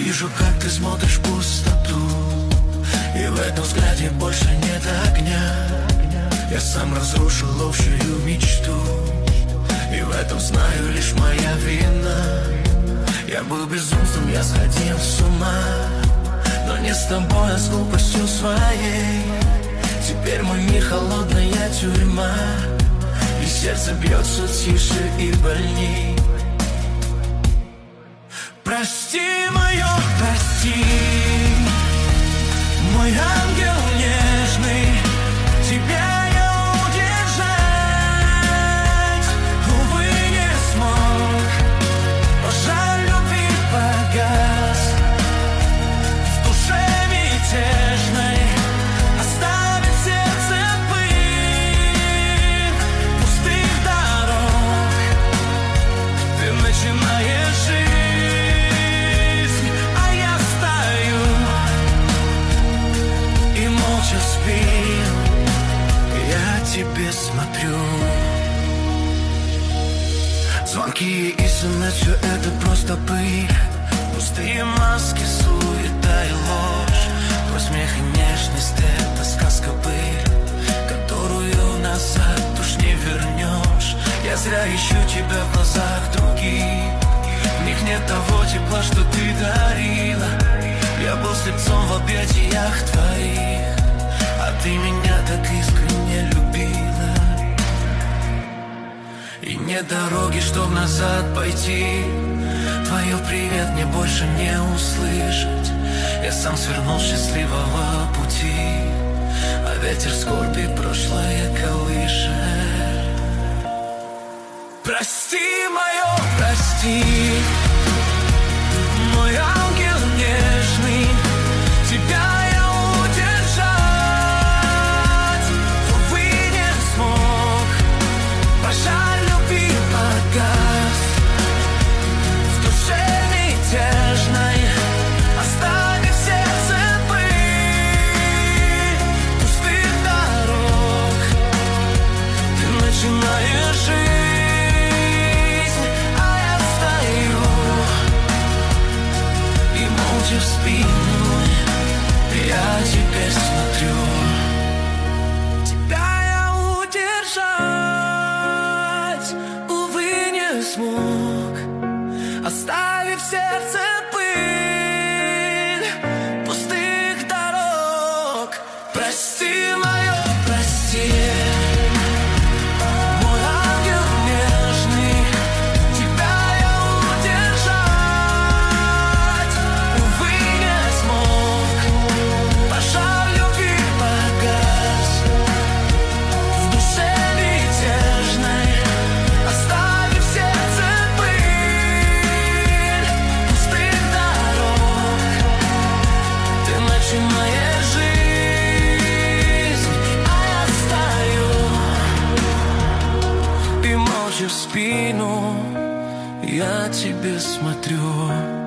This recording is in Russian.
Вижу, как ты смотришь в пустоту, и в этом взгляде больше нет огня. Я сам разрушил общую мечту, и в этом знаю лишь моя вина. Я был безумцем, я сходил с ума, но не с тобой, а с глупостью своей. Теперь мой мир холодная тюрьма, и сердце бьется тише и больней. Прости мое, прости, мой ангел нежный, тебя я удержать, увы, не смог. Пожар любви погас, в душе мятежной оставит сердце пыль пустых дорог. Ты начинаешь жить, тебе смотрю. Звонки и смс, все это просто пыль, пустые маски, суета и ложь. Твой смех и нежность — это сказка быль, которую назад уж не вернешь. Я зря ищу тебя в глазах других, в них нет того тепла, что ты дарила. Я был слепцом в объятиях твоих, а ты меня так искренне любила. И нет дороги, чтоб назад пойти, твое привет мне больше не услышать. Я сам свернул с счастливого пути, а ветер скорби прошлое колышет. Прости мое, прости, мой ангел нежный, тебя пожар любви погас, в душе мятежной оставив сердце пыль пустых дорог. Ты начинаешь жизнь, а я стою и молча в спину я тебе смотрю. Тебя я удержать смог, оставив сердце пыль пустых дорог. Прости мое, прости, мой ангел нежный, тебя я удержать, увы, не смог. Пожар любви погас, в душе мятежной оставив сердце пыль пустых дорог. Ты начинаешь жизнь, а я стою и молча в спину я тебе смотрю.